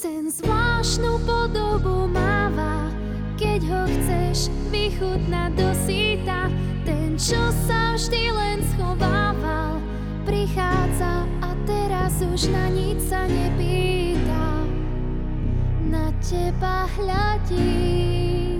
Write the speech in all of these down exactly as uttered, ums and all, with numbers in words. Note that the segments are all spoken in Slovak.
Sen zvláštnu podobu máva, keď ho chceš vychutnať do síta. Ten, čo sa vždy len schovával, prichádza a teraz už na nič sa nepýta. Na teba hľadí.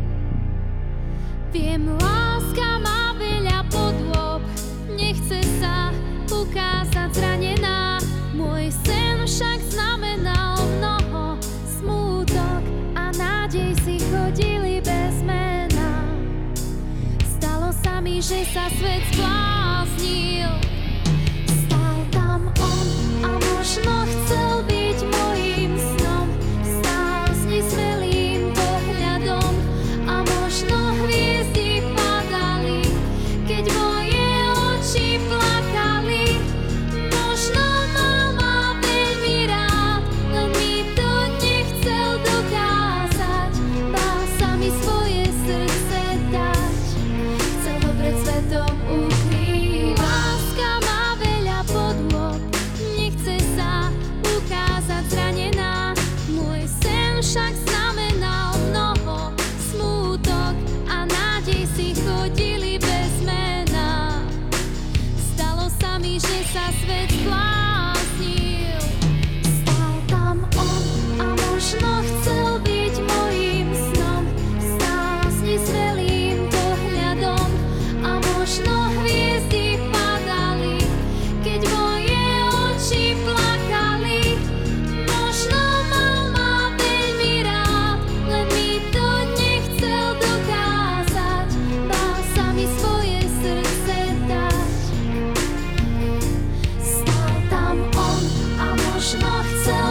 Viem, láska má veľa podôb, nechce sa ukázať zranená. Môj sen však znamenal mnoho, smútok a nádej si chodili bez mena. Stalo sa mi, že sa svet zbláznil. Stál tam on a možno chcel byť mojím snom. Stál s nesmelým pohľadom a možno hviezdy padali, keď moje oči plakali. Možno mal ma veľmi rád, len mi to nechcel dokázať. Bál sa mi svoje srdce dať, chcel ho pred svetom ukrývať. Láska má veľa podôb, nechce sa ukázať zranená. Môj sen však znamenal mnoho, smútok a nádej si chodili bez mena. Stalo sa mi, že sa svet zbláznil. Stál tam on a možno chcel byť mojím snom. Stál s nesmelým pohľadom a možno hviezdy padali, keď moje oči plakali. Možno mal ma veľmi rád, len mi to nechcel dokázať. Bál sa mi svoje srdce dať. Stál tam on a možno chcel